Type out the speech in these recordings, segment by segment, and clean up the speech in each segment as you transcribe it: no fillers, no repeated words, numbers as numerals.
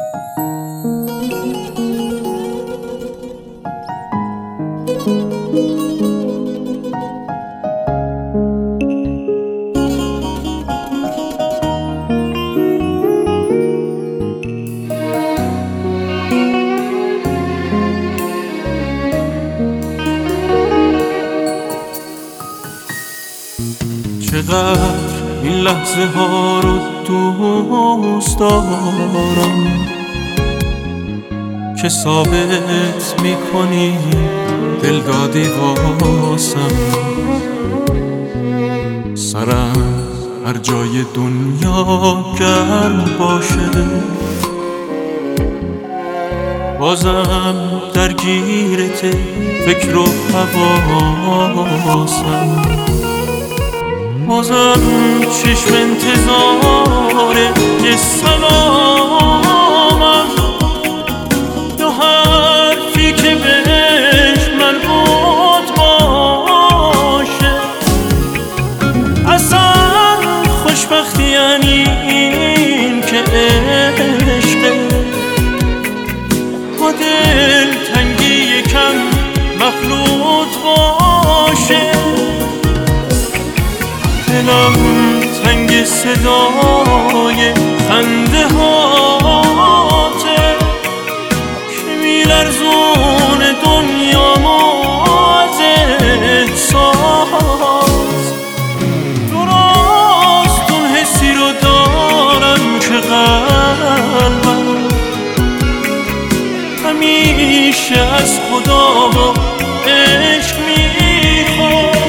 چقدر این لحظه ها رو دوست دارم که ثابت میکنی دل دادی واسم. سرم هر جای دنیا گرم باشه، بازم درگیرت فکر و حواسم. بازم چشم انتظاره یه سلامم، یا حرفی که بهش مربوط باشه. اصلا خوشبختی یعنی این که عشقه با دل تنگی یکم مخلوط باشه. دلم تنگ صدای خنده هاته که میلرزون دنیامو از احساس. درست اون حسی رو دارم که قلبم همیشه از خدا و عشق میخواد.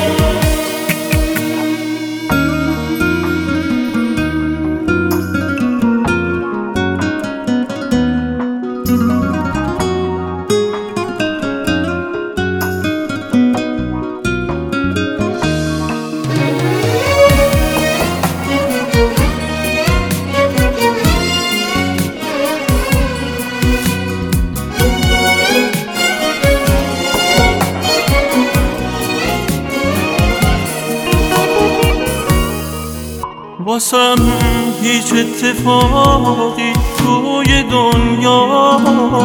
واسم هیچ اتفاقی توی دنیا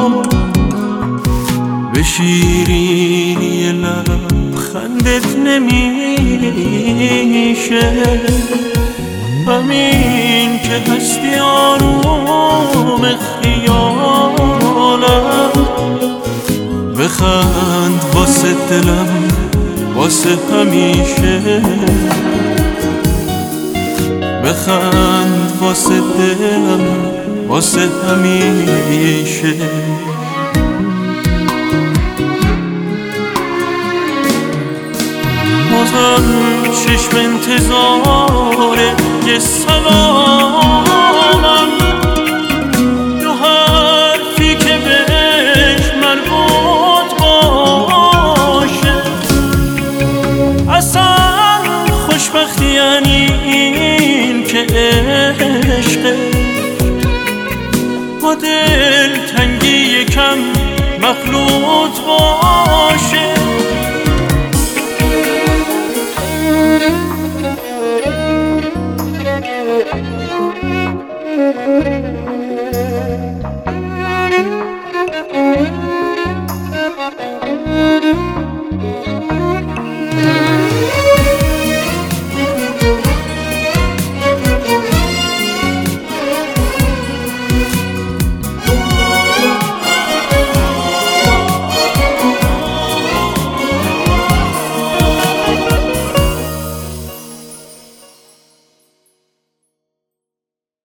به شیرینی لبخندت نمیشه. همین که هستی آروم خیالم، بخند واسه دلم واسه همیشه. بخند واسه دلم واسه همیشه. بازم چشم انتظاره یه سلامم، یا حرفی که بهش مربوط باشه. اصلا خوشبختی یعنی این که عشقه با دل تنگی یکم مخلوط باشه.